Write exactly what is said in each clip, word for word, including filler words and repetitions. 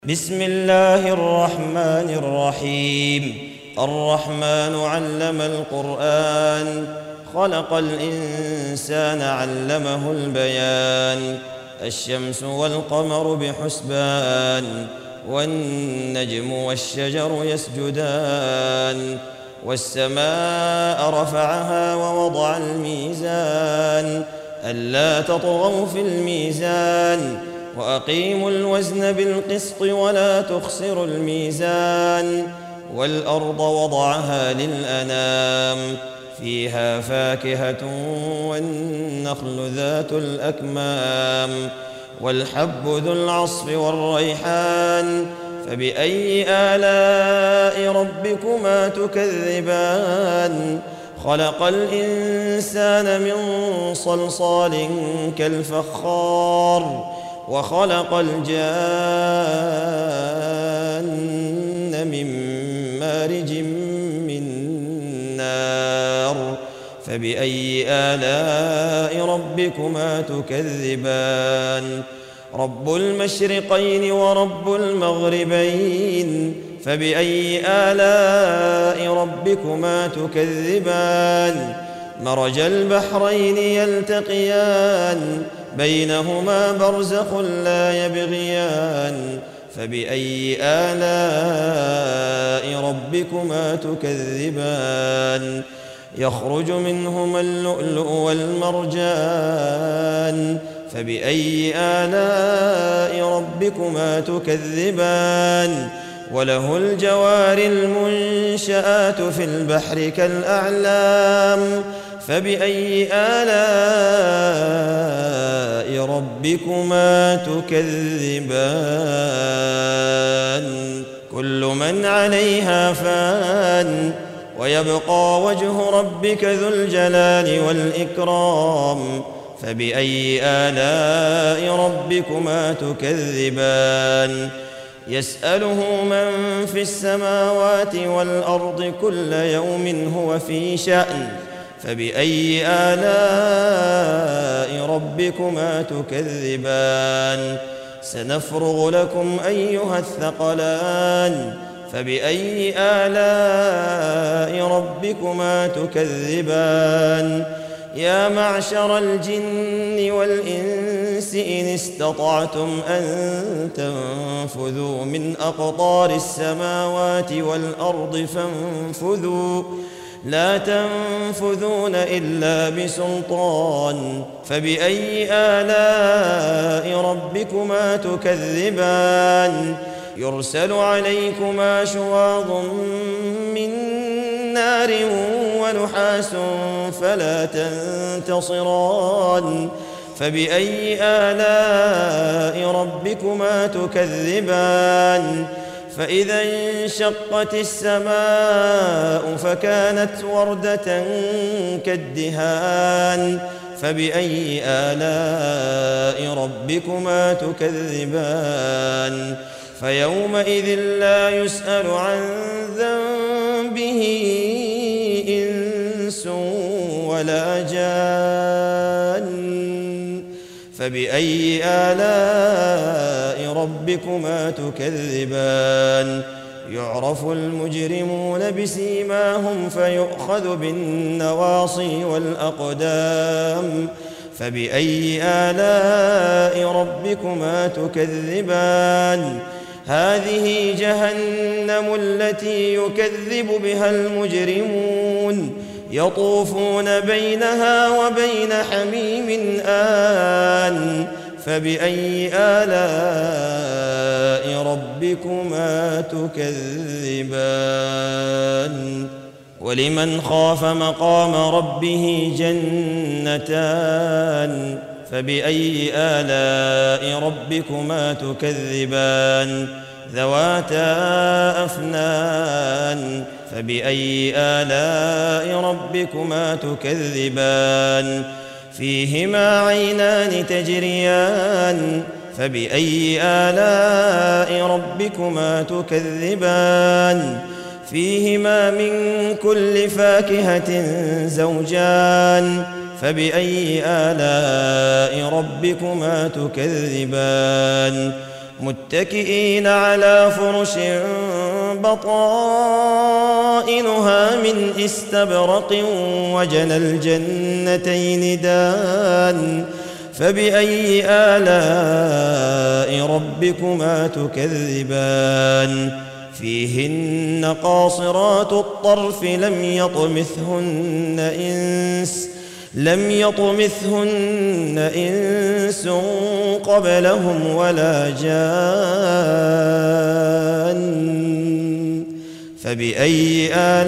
بسم الله الرحمن الرحيم. الرحمن علم القرآن، خلق الإنسان علمه البيان. الشمس والقمر بحسبان، والنجم والشجر يسجدان. والسماء رفعها ووضع الميزان، ألا تطغوا في الميزان، وأقيموا الوزن بالقسط ولا تخسروا الميزان. والأرض وضعها للأنام، فيها فاكهة والنخل ذات الأكمام، والحب ذو العصف والريحان. فبأي آلاء ربكما تكذبان؟ خلق الإنسان من صلصال كالفخار، وخلق الجان من مارج من نار. فبأي آلاء ربكما تكذبان؟ رب المشرقين ورب المغربين، فبأي آلاء ربكما تكذبان؟ مرج البحرين يلتقيان، بينهما برزخ لا يبغيان. فبأي آلاء ربكما تكذبان؟ يخرج منهما اللؤلؤ والمرجان. فبأي آلاء ربكما تكذبان؟ وله الجوار المنشآت في البحر كالأعلام. فبأي آلاء ربكما تكذبان؟ كل من عليها فان، ويبقى وجه ربك ذو الجلال والإكرام. فبأي آلاء ربكما تكذبان؟ يسأله من في السماوات والأرض كل يوم هو في شأن. فبأي آلاء ربكما تكذبان؟ سنفرغ لكم أيها الثقلان. فبأي آلاء ربكما تكذبان؟ يا معشر الجن والإنس إن استطعتم أن تنفذوا من أقطار السماوات والأرض فانفذوا، لا تنفذون إلا بسلطان. فبأي آلاء ربكما تكذبان؟ يرسل عليكما شواظ من نار ونحاس فلا تنتصران. فبأي آلاء ربكما تكذبان؟ فإذا انشقت السماء فكانت وردة كالدهان. فبأي آلاء ربكما تكذبان؟ فيومئذ لا يسأل عن ذنبه إنس ولا جان. فبأي آلاء ربكما تكذبان؟ يعرف المجرمون بسيماهم فيؤخذ بالنواصي والأقدام. فبأي آلاء ربكما تكذبان؟ هذه جهنم التي يكذب بها المجرمون، يطوفون بينها وبين حميم آن. فبأي آلاء ربكما تكذبان؟ ولمن خاف مقام ربه جنتان. فبأي آلاء ربكما تكذبان؟ ذواتا أفنان. فبأي آلاء ربكما تكذبان؟ فيهما عينان تجريان. فبأي آلاء ربكما تكذبان؟ فيهما من كل فاكهة زوجان. فبأي آلاء ربكما تكذبان؟ متكئين على فرش بطائنها من استبرق وجنى الجنتين دان فبأي آلاء ربكما تكذبان فيهن قاصرات الطرف لم يطمثهن إنس لم يطمثهن إنس قبلهم ولا جان فبأي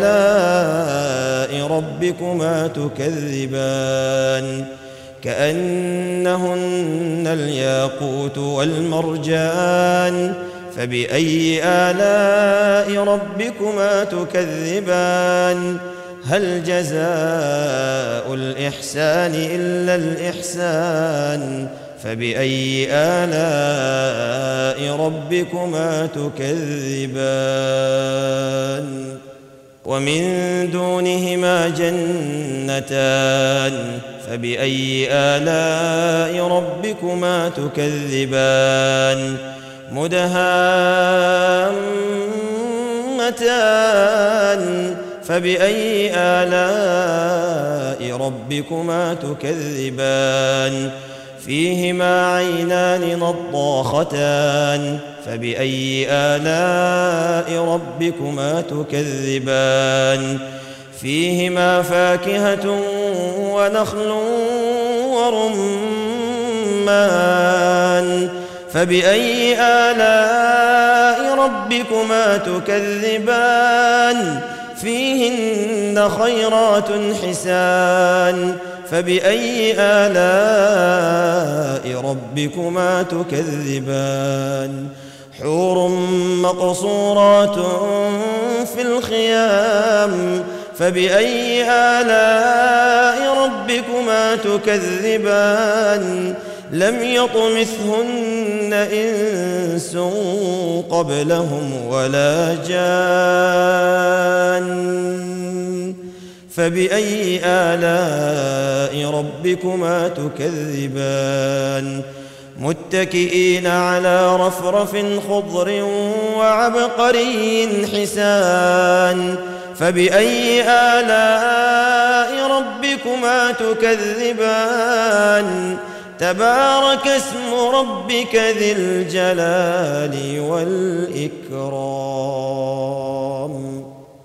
آلاء ربكما تكذبان كأنهن الياقوت والمرجان فبأي آلاء ربكما تكذبان هل جزاء الإحسان إلا الإحسان فبأي آلاء ربكما تكذبان ومن دونهما جنتان فبأي آلاء ربكما تكذبان مدهامتان فبأي آلاء ربكما تكذبان فيهما عينان نضاختان فبأي آلاء ربكما تكذبان فيهما فاكهة ونخل ورمان فبأي آلاء ربكما تكذبان فيهن خيرات حسان فبأي آلاء ربكما تكذبان حور مقصورات في الخيام فبأي آلاء ربكما تكذبان لم يطمثهن إنس قبلهم ولا جان فبأي آلاء ربكما تكذبان متكئين على رفرف خضر وعبقري حسان فبأي آلاء ربكما تكذبان تبارك اسم ربك ذي الجلال والإكرام